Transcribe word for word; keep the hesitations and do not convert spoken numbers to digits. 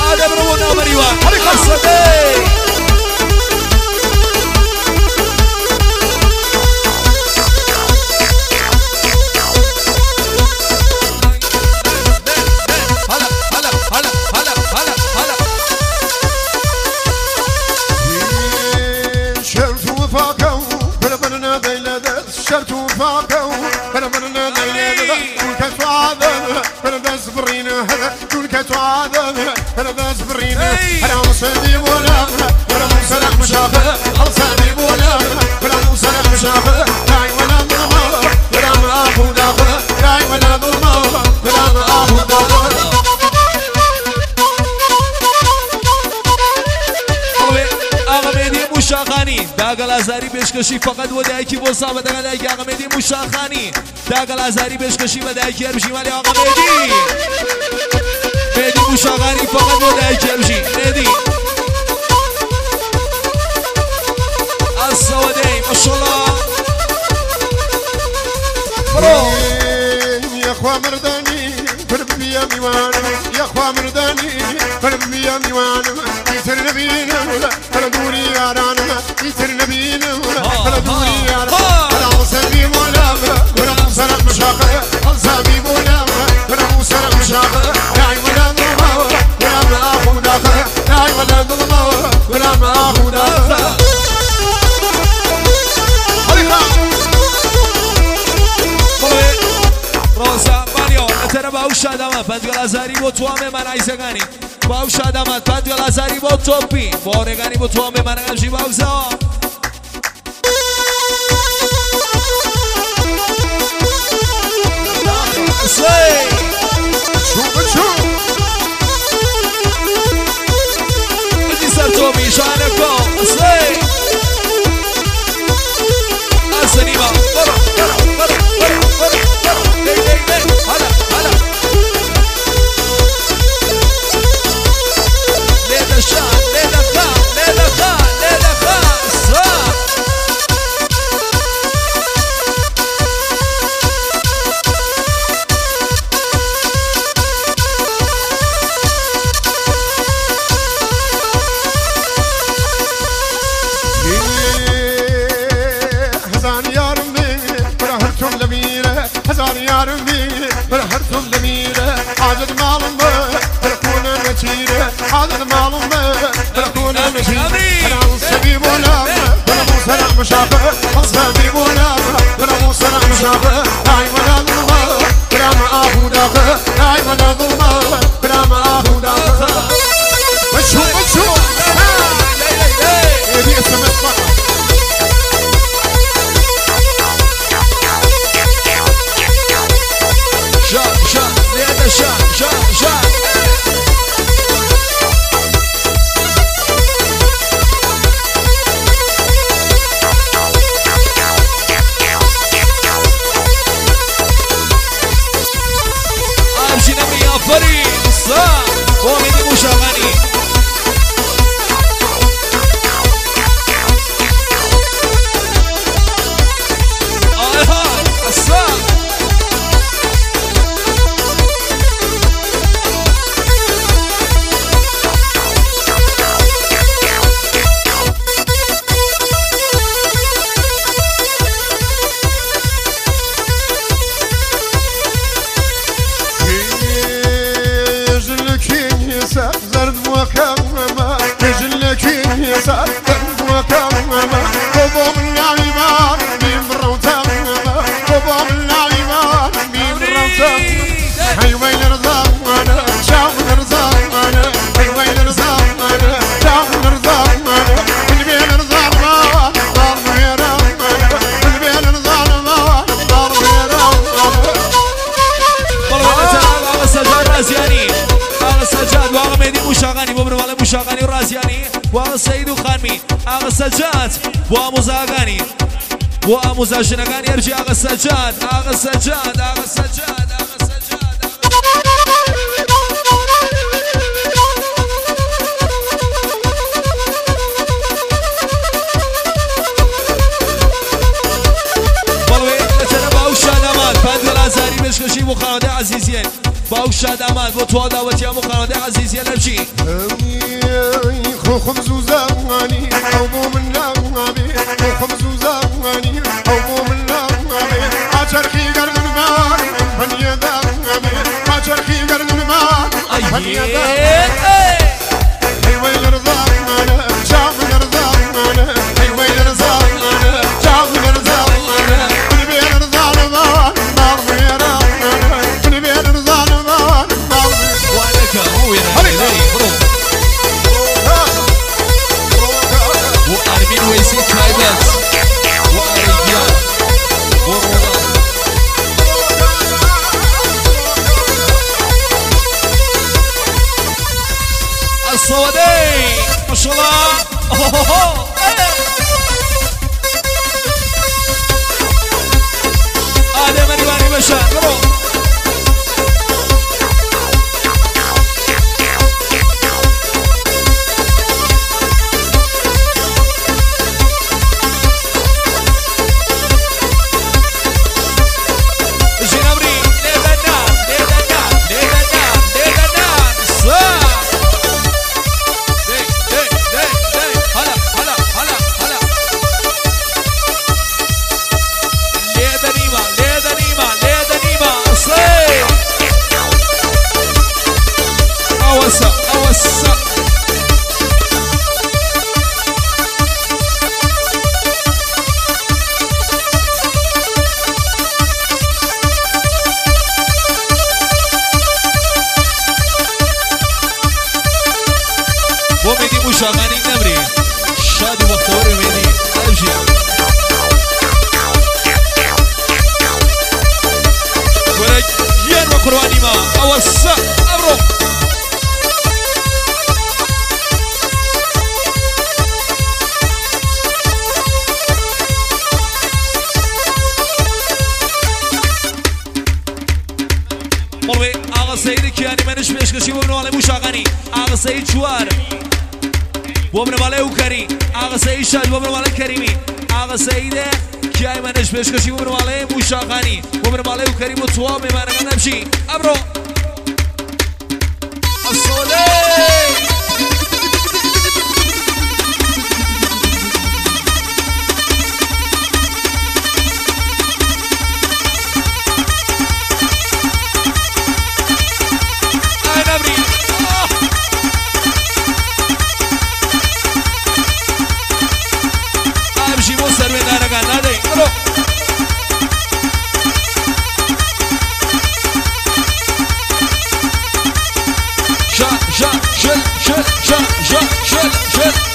شاد برو نامریوان قصده شرت وفاقه فرمنا ليلة كل كتواذب فردا صبرينا كل كتواذب فردا صبرينا أنا مصدي ولا ولا مسرح مشاخة ألصدي ولا ولا مسرح مشاخة داي ولا ضمة ولا ما أخو داخل داي ولا ضمة ولا ما أخو داخل مشاخانی داغل ازاری پیشکشی فقط و دایکی با صاحب داغل دایکی آقا مهدی مشاخانی داغل ازاری پیشکشی و دایکی اربشی ولی آقا مهدی مهدی مشاخانی فقط و دایکی اربشی مهدی السوادی ماشاءالله برو يا اخوة مرداني فرب بيا ميوان يا اخوة مرداني فرب بيا ميوان يتر نبينا فلا دوري يارانا يتر نبينا فلا دوري يارانا فلا مصدي ولا ولا مصرح مشاقة الزابي ولا ولا مصرح مشاقة داعي ولا ضربة ولا ما أخو داخل داعي ولا ضربة ولا ما أخو داخل روزا مانيو ترى باوش آدمات پنجگل ازاری با تو همه من عیزگانی باوش آدمات پنجگل ازاری با توپی بارگانی با تو همه من همشی باوزا سی شو شو بدی سر تو میشانه کن سی السنیما برو برو برو برو برو هلا هلا ليلة شان ليلة خان ليلة خان ليلة خان صار هزار يارم برهرتم لميرة هزار يارم برهرتم لميرة عدد معلم بركون نتيرة عدد معلم بركون نتيرة أنا السبيب ولا ولا مصرح مشاقة السبيب ولا ولا مصرح مشاقة داي ولا ظلمة ولا ما أخو داخل داي ولا ظلمة ولا ما أخو داخل وشو وشو هذه اسمها فقط شان شان ليلة شان شان شان أمشي نمي يا فريق صار ومني مشاغني آه هاي الصار زرد وكمما يجلك يسار زرد وكمما قبوم اللاعبان مين بروتمما قبوم اللاعبان مين بروتمما هاي وين رزقنا شاف رزقنا هاي وين رزقنا شاف رزقنا البين رزقنا ضرب يرمنا البين رزقنا ضرب يرمنا والله تعالى سجاد رازياني آغا سجاد وآغا مهدي مشاغني ببروالا مشاغني ورازياني وآغا سيدو خانمي آغا سجاد وآغا مزاغاني وآغا مزاجنغاني ارجي آغا سجاد آغا سجاد آغا سجاد آغا سجاد باوش شادمان بو خانواده عزیزین باوش شادمان بو تو دعوتی همو خانواده عزيز يا لبشي خو خبز وزغاني او مو من نغابي خو خبز وزغاني او مو من نغابي اشرخي قرن المال من يدغابي اشرخي قرن المال من يدغابي اي ويل رضانا شعب رضانا اي ويل رضانا شعب رضانا من بين رضانا ما غيرنا من بين رضانا ما وعليك هو يا وأرمين ويسي تايبات وأريجيان وروضان الصوادي ما شاء الله آدم الريواني بشار قبو شاغاني نمري شادي وقتوري ميدي امشي ولك ين وقرواني ما اوسع امرو مروي اغا سيدي كياني منش بيشكشي وابنو علي مو شاغاني اغا سيد شوار وابن ماله وكري آغا سيد شاد وابن ماله كريمي آغا سيده كياي منش بيشكشي وابن ماله موشاقاني وابن ماله وكريم وطوام ممانا نمشي أمرو الصولي شل شل شل شل شل شل